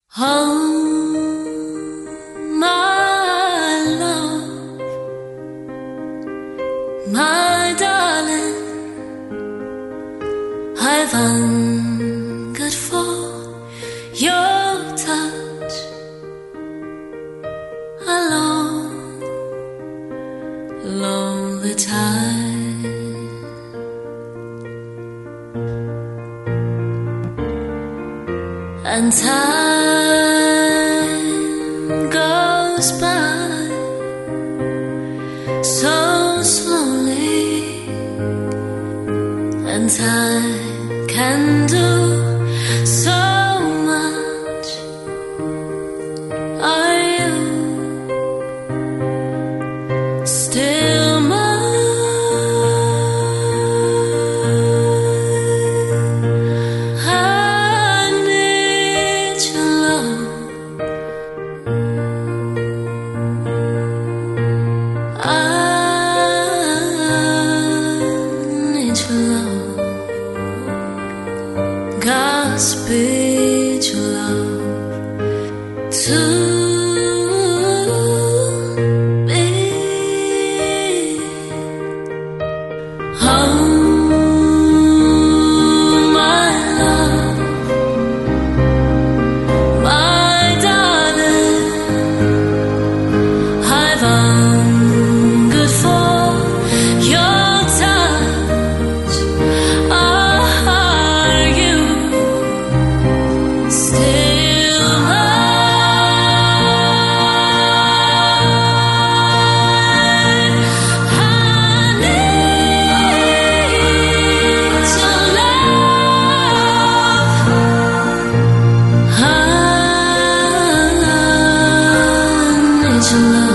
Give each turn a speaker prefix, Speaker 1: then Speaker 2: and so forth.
Speaker 1: Oh, my love, my darling, I've hungered for your touch a long, lonely time, and time goes by so slowly, and time can do so much. Are you still mine? I need your love. I need your love. Godspeed your love to me. Oh, my love, my darling, I've hungered for your touch. Are you still mine? I need your love. I need your love.